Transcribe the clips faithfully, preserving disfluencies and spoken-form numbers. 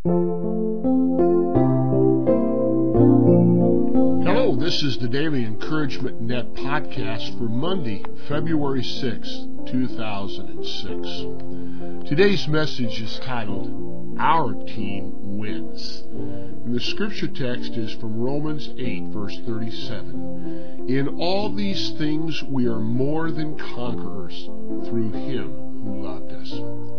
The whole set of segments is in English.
Hello, this is the Daily Encouragement Net podcast for Monday, February sixth, two thousand six. Today's message is titled, Our Team Wins. And the scripture text is from Romans eight, verse thirty-seven. In all these things we are more than conquerors through Him who loved us.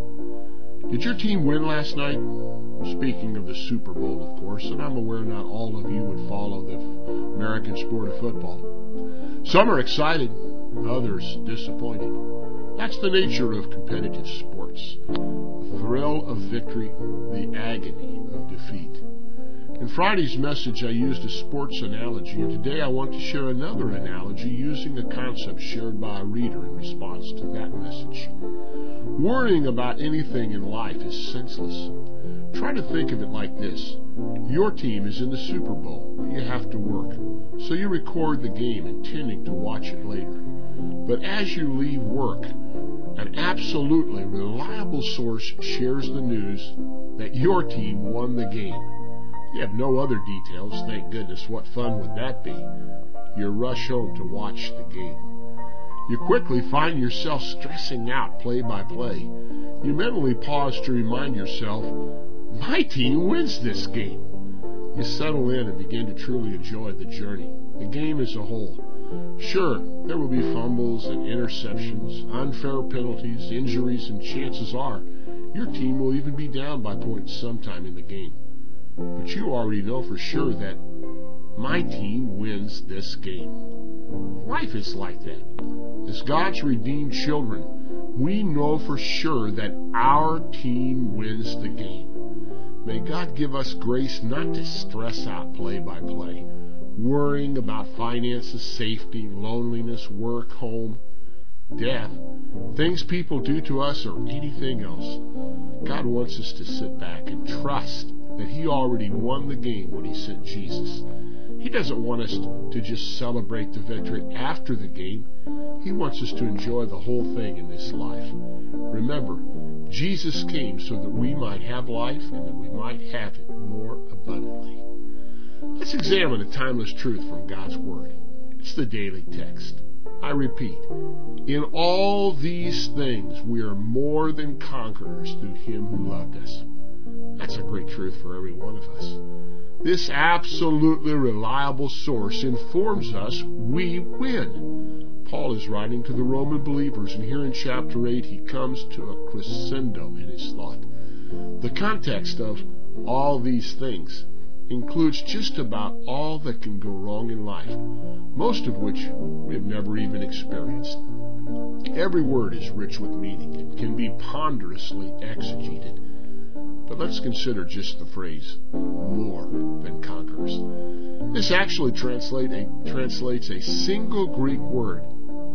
Did your team win last night? Speaking of the Super Bowl, of course, and I'm aware not all of you would follow the American sport of football. Some are excited, others disappointed. That's the nature of competitive sports. The thrill of victory, the agony of defeat. In Friday's message, I used a sports analogy, and today I want to share another analogy using a concept shared by a reader in response to that message. Worrying about anything in life is senseless. Try to think of it like this. Your team is in the Super Bowl, but you have to work, so you record the game intending to watch it later. But as you leave work, an absolutely reliable source shares the news that your team won the game. You have no other details, thank goodness. What fun would that be? You rush home to watch the game. You quickly find yourself stressing out play by play. You mentally pause to remind yourself, my team wins this game. You settle in and begin to truly enjoy the journey, the game as a whole. Sure, there will be fumbles and interceptions, unfair penalties, injuries, and chances are your team will even be down by points sometime in the game. But you already know for sure that my team wins this game. Life is like that. As God's redeemed children, we know for sure that our team wins the game. May God give us grace not to stress out play by play, worrying about finances, safety, loneliness, work, home, death, things people do to us, or anything else. God wants us to sit back and trust that He already won the game when He sent Jesus. He doesn't want us to just celebrate the victory after the game. He wants us to enjoy the whole thing in this life. Remember, Jesus came so that we might have life and that we might have it more abundantly. Let's examine a timeless truth from God's Word. It's the daily text. I repeat, in all these things we are more than conquerors through Him who loved us. That's a great truth for every one of us. This absolutely reliable source informs us we win. Paul is writing to the Roman believers, and here in chapter eight he comes to a crescendo in his thought. The context of all these things includes just about all that can go wrong in life, most of which we have never even experienced. Every word is rich with meaning and can be ponderously exegeted. But let's consider just the phrase, more than conquerors. This actually translate a, translates a single Greek word,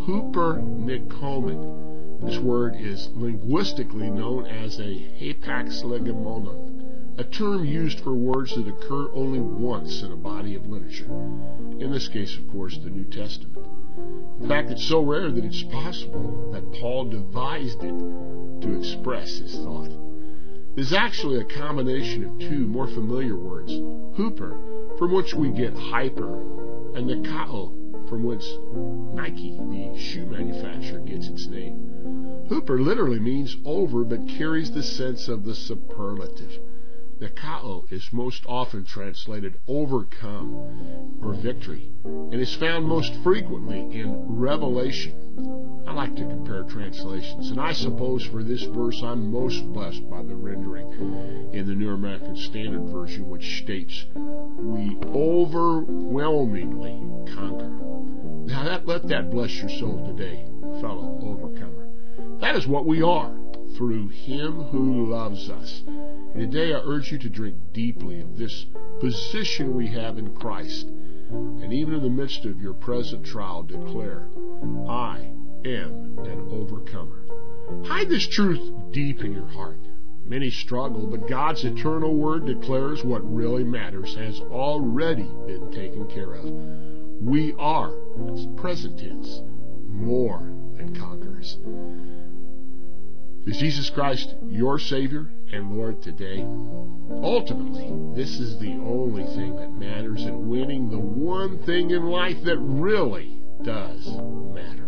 hupernikomon. This word is linguistically known as a hapax legomenon, a term used for words that occur only once in a body of literature. In this case, of course, the New Testament. In fact, it's so rare that it's possible that Paul devised it to express his thought. Is actually a combination of two more familiar words, hooper, from which we get hyper, and nikao, from which Nike, the shoe manufacturer, gets its name. Hooper literally means over, but carries the sense of the superlative. Nikao is most often translated overcome or victory, and is found most frequently in Revelation. I like to compare translations, and I suppose for this verse I'm most blessed by the rendering in the New American Standard Version, which states, we overwhelmingly conquer. Now that, let that bless your soul today, fellow overcomer. That is what we are, through Him who loves us. And today I urge you to drink deeply of this position we have in Christ, and even in the midst of your present trial, declare, I am an overcomer. Hide this truth deep in your heart. Many struggle, but God's eternal word declares what really matters has already been taken care of. We are, that's present tense, more than conquerors. Is Jesus Christ your Savior? And Lord, today, ultimately, this is the only thing that matters, and winning the one thing in life that really does matter.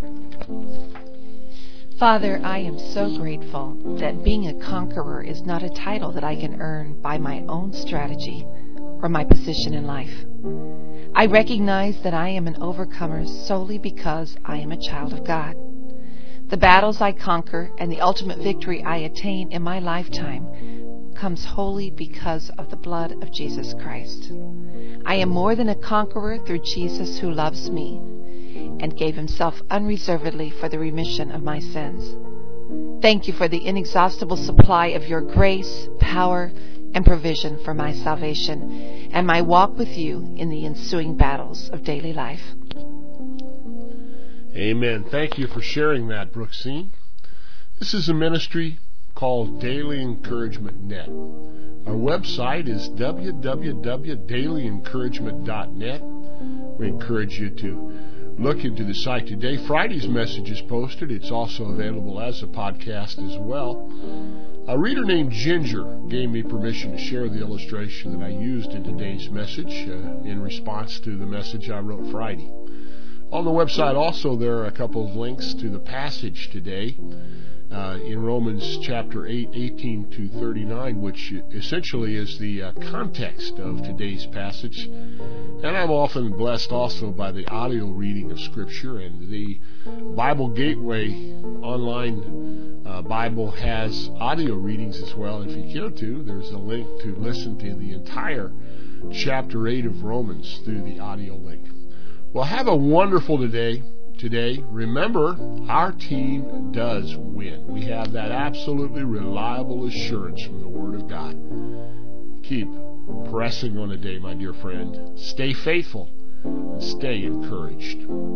Father, I am so grateful that being a conqueror is not a title that I can earn by my own strategy or my position in life. I recognize that I am an overcomer solely because I am a child of God. The battles I conquer and the ultimate victory I attain in my lifetime comes wholly because of the blood of Jesus Christ. I am more than a conqueror through Jesus, who loves me and gave himself unreservedly for the remission of my sins. Thank you for the inexhaustible supply of your grace, power, and provision for my salvation and my walk with you in the ensuing battles of daily life. Amen. Thank you for sharing that, Brooksine. This is a ministry called Daily Encouragement Net. Our website is w w w dot daily encouragement dot net. We encourage you to look into the site today. Friday's message is posted. It's also available as a podcast as well. A reader named Ginger gave me permission to share the illustration that I used in today's message uh, in response to the message I wrote Friday. On the website also there are a couple of links to the passage today uh, in Romans chapter eight, eighteen to thirty-nine, which essentially is the uh, context of today's passage. And I'm often blessed also by the audio reading of Scripture, and the Bible Gateway online uh, Bible has audio readings as well. If you care to, there's a link to listen to the entire chapter eight of Romans through the audio link. Well, have a wonderful day today. Remember, our team does win. We have that absolutely reliable assurance from the Word of God. Keep pressing on today, my dear friend. Stay faithful and stay encouraged.